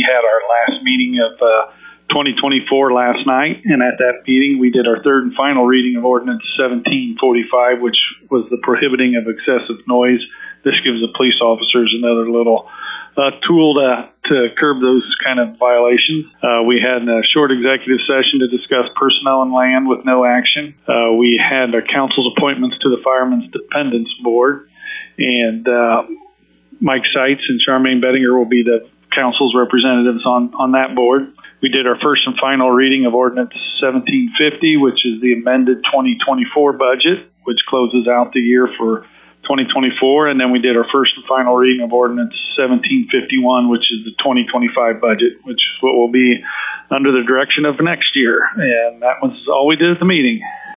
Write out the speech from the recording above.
had our last meeting of 2024 last night, and at that meeting we did our third and final reading of Ordinance 1745, which was the prohibiting of excessive noise. This gives the police officers another little tool to curb those kind of violations. We had a short executive session to discuss personnel and land with no action. We had our council's appointments to the Firemen's Dependents Board, and Mike Seitz and Charmaine Bettinger will be the council's representatives on that board. We did our first and final reading of Ordinance 1750, which is the amended 2024 budget, which closes out the year for 2024, and then we did our first and final reading of Ordinance 1751, which is the 2025 budget, which is what will be under the direction of next year. And that was all we did at the meeting.